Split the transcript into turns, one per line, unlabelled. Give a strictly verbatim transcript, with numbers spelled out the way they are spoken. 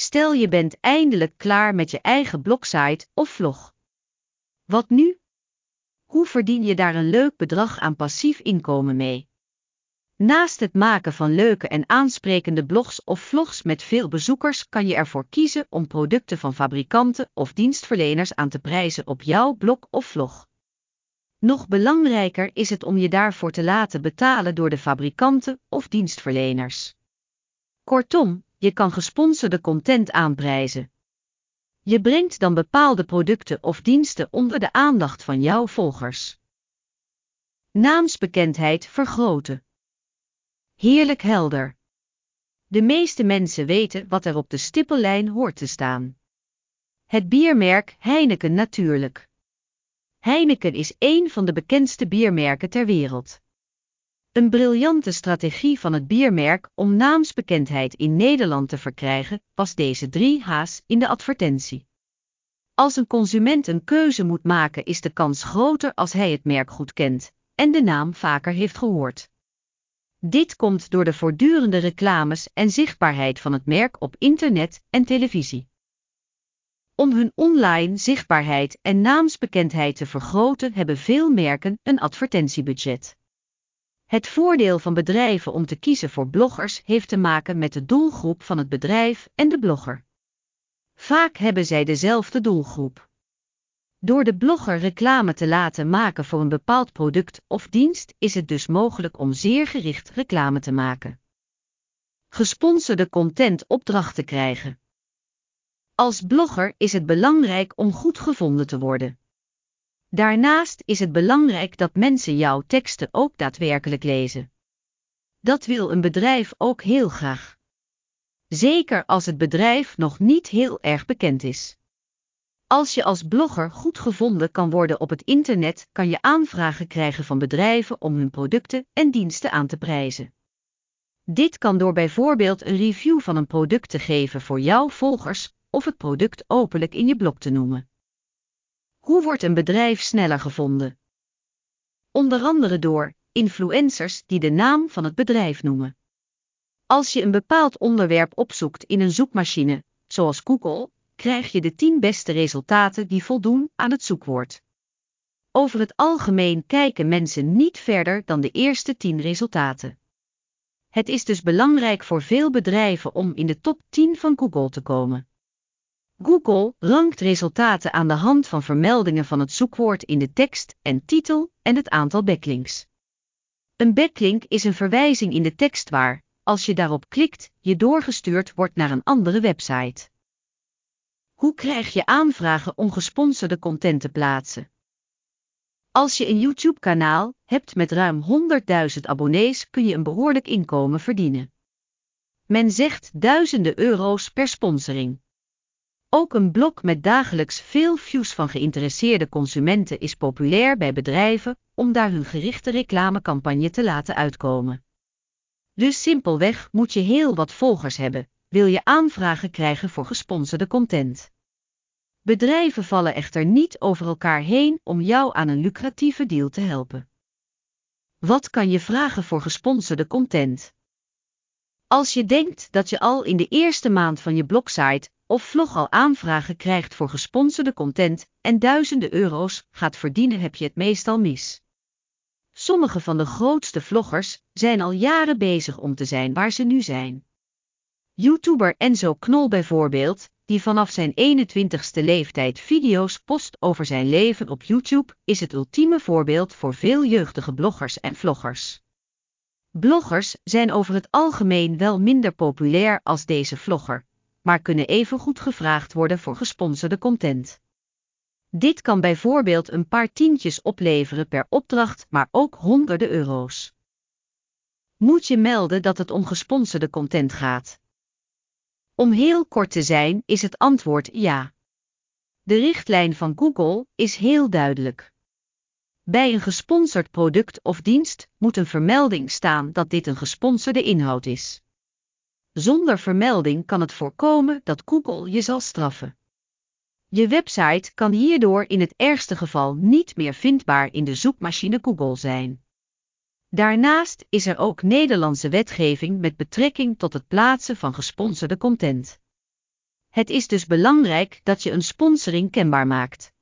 Stel je bent eindelijk klaar met je eigen blogsite of vlog. Wat nu? Hoe verdien je daar een leuk bedrag aan passief inkomen mee? Naast het maken van leuke en aansprekende blogs of vlogs met veel bezoekers kan je ervoor kiezen om producten van fabrikanten of dienstverleners aan te prijzen op jouw blog of vlog. Nog belangrijker is het om je daarvoor te laten betalen door de fabrikanten of dienstverleners. Kortom, je kan gesponsorde content aanprijzen. Je brengt dan bepaalde producten of diensten onder de aandacht van jouw volgers. Naamsbekendheid vergroten. Heerlijk helder. De meeste mensen weten wat er op de stippellijn hoort te staan. Het biermerk Heineken natuurlijk. Heineken is één van de bekendste biermerken ter wereld. Een briljante strategie van het biermerk om naamsbekendheid in Nederland te verkrijgen, was deze drie H's in de advertentie. Als een consument een keuze moet maken, is de kans groter als hij het merk goed kent en de naam vaker heeft gehoord. Dit komt door de voortdurende reclames en zichtbaarheid van het merk op internet en televisie. Om hun online zichtbaarheid en naamsbekendheid te vergroten, hebben veel merken een advertentiebudget. Het voordeel van bedrijven om te kiezen voor bloggers heeft te maken met de doelgroep van het bedrijf en de blogger. Vaak hebben zij dezelfde doelgroep. Door de blogger reclame te laten maken voor een bepaald product of dienst is het dus mogelijk om zeer gericht reclame te maken. Gesponsorde content opdrachten krijgen. Als blogger is het belangrijk om goed gevonden te worden. Daarnaast is het belangrijk dat mensen jouw teksten ook daadwerkelijk lezen. Dat wil een bedrijf ook heel graag. Zeker als het bedrijf nog niet heel erg bekend is. Als je als blogger goed gevonden kan worden op het internet, kan je aanvragen krijgen van bedrijven om hun producten en diensten aan te prijzen. Dit kan door bijvoorbeeld een review van een product te geven voor jouw volgers of het product openlijk in je blog te noemen. Hoe wordt een bedrijf sneller gevonden? Onder andere door influencers die de naam van het bedrijf noemen. Als je een bepaald onderwerp opzoekt in een zoekmachine, zoals Google, krijg je de tien beste resultaten die voldoen aan het zoekwoord. Over het algemeen kijken mensen niet verder dan de eerste tien resultaten. Het is dus belangrijk voor veel bedrijven om in de top tien van Google te komen. Google rankt resultaten aan de hand van vermeldingen van het zoekwoord in de tekst en titel en het aantal backlinks. Een backlink is een verwijzing in de tekst waar, als je daarop klikt, je doorgestuurd wordt naar een andere website. Hoe krijg je aanvragen om gesponsorde content te plaatsen? Als je een YouTube-kanaal hebt met ruim honderdduizend abonnees, kun je een behoorlijk inkomen verdienen. Men zegt duizenden euro's per sponsoring. Ook een blog met dagelijks veel views van geïnteresseerde consumenten is populair bij bedrijven om daar hun gerichte reclamecampagne te laten uitkomen. Dus simpelweg moet je heel wat volgers hebben, wil je aanvragen krijgen voor gesponsorde content. Bedrijven vallen echter niet over elkaar heen om jou aan een lucratieve deal te helpen. Wat kan je vragen voor gesponsorde content? Als je denkt dat je al in de eerste maand van je blogsite of vlog al aanvragen krijgt voor gesponsorde content en duizenden euro's gaat verdienen, heb je het meestal mis. Sommige van de grootste vloggers zijn al jaren bezig om te zijn waar ze nu zijn. YouTuber Enzo Knol bijvoorbeeld, die vanaf zijn eenentwintigste leeftijd video's post over zijn leven op YouTube, is het ultieme voorbeeld voor veel jeugdige bloggers en vloggers. Bloggers zijn over het algemeen wel minder populair als deze vlogger, maar kunnen evengoed gevraagd worden voor gesponsorde content. Dit kan bijvoorbeeld een paar tientjes opleveren per opdracht, maar ook honderden euro's. Moet je melden dat het om gesponsorde content gaat? Om heel kort te zijn is het antwoord ja. De richtlijn van Google is heel duidelijk. Bij een gesponsord product of dienst moet een vermelding staan dat dit een gesponsorde inhoud is. Zonder vermelding kan het voorkomen dat Google je zal straffen. Je website kan hierdoor in het ergste geval niet meer vindbaar in de zoekmachine Google zijn. Daarnaast is er ook Nederlandse wetgeving met betrekking tot het plaatsen van gesponsorde content. Het is dus belangrijk dat je een sponsoring kenbaar maakt.